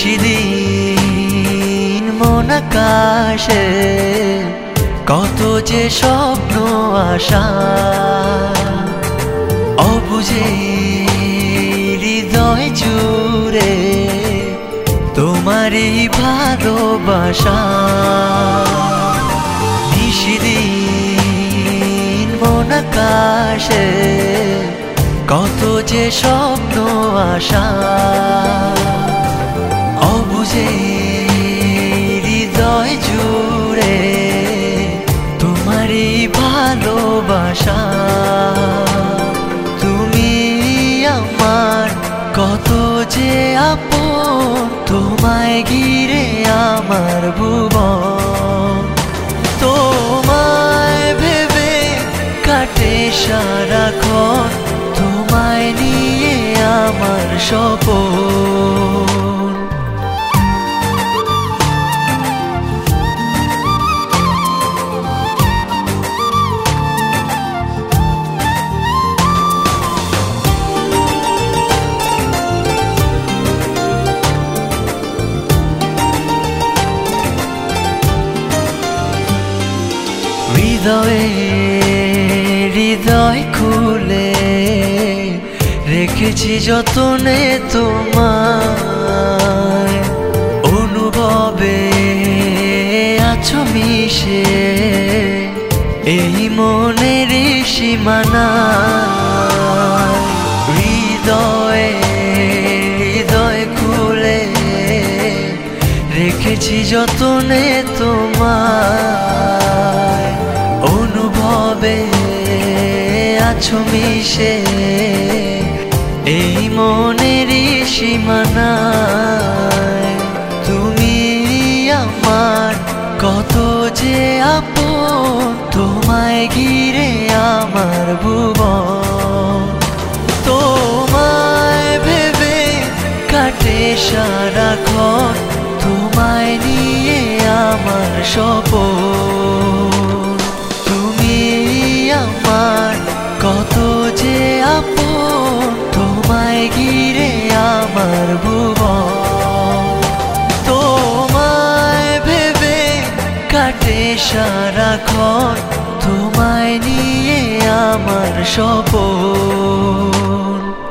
নিশিদিন মন আকাশে কত যে স্বপ্ন আশা অবুঝে হৃদয় জুড়ে তোমারই ভালোবাসা। নিশিদিন মন আকাশে কত যে স্বপ্ন আশা অবুঝে হৃদয় জুড়ে তোমারই ভালোবাসা। তুমি আমার কত যে আপন, তোমায় ঘিরে আমার ভুবন। তোমায় ভেবে কাটে সারাক্ষণ, তোমায় নিয়ে আমার স্বপন। হৃদয়ে হৃদয় খুলে রেখেছি যতনে তোমায়, অনুভবে আছো মিশে এই মনের সীমানা। হৃদয়ে হৃদয় খুলে রেখেছি যতনে তোমায়, অনুভবে আছো মিশে এই মনের সীমানায়। তুমি আমার কত যে আপন, তোমায় ঘিরে আমার ভুবন। তোমায় ভেবে কাটে সারাক্ষণ, তোমায় নিয়ে আমার স্বপন। তুমি আমার কত যে আপন, তোমায় ঘিরে আমার ভুবন। তোমায় ভেবে কাটে সারাক্ষণ, তোমায় নিয়ে আমার স্বপন।